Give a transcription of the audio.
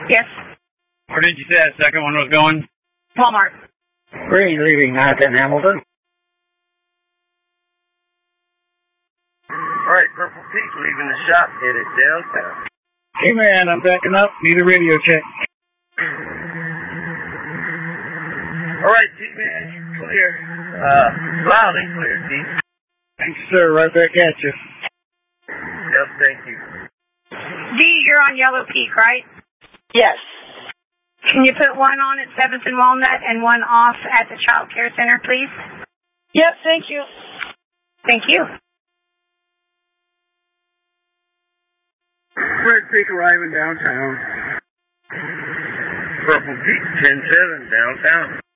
Yes. Where did you say that second one was going? Walmart. Green leaving 910 Hamilton. Alright, Purple Peak leaving the shop, headed downtown. Hey man, I'm backing up. Need a radio check. Alright, T-Man, clear. Loud and clear, D. Thanks, sir. Right back at you. Yep, thank you. D, you're on Yellow Peak, right? Yes. Can you put one on at 7th and Walnut and one off at the Child Care Center, please? Yep, thank you. Thank you. Red Peak arriving downtown. Purple Peak 10-7 downtown.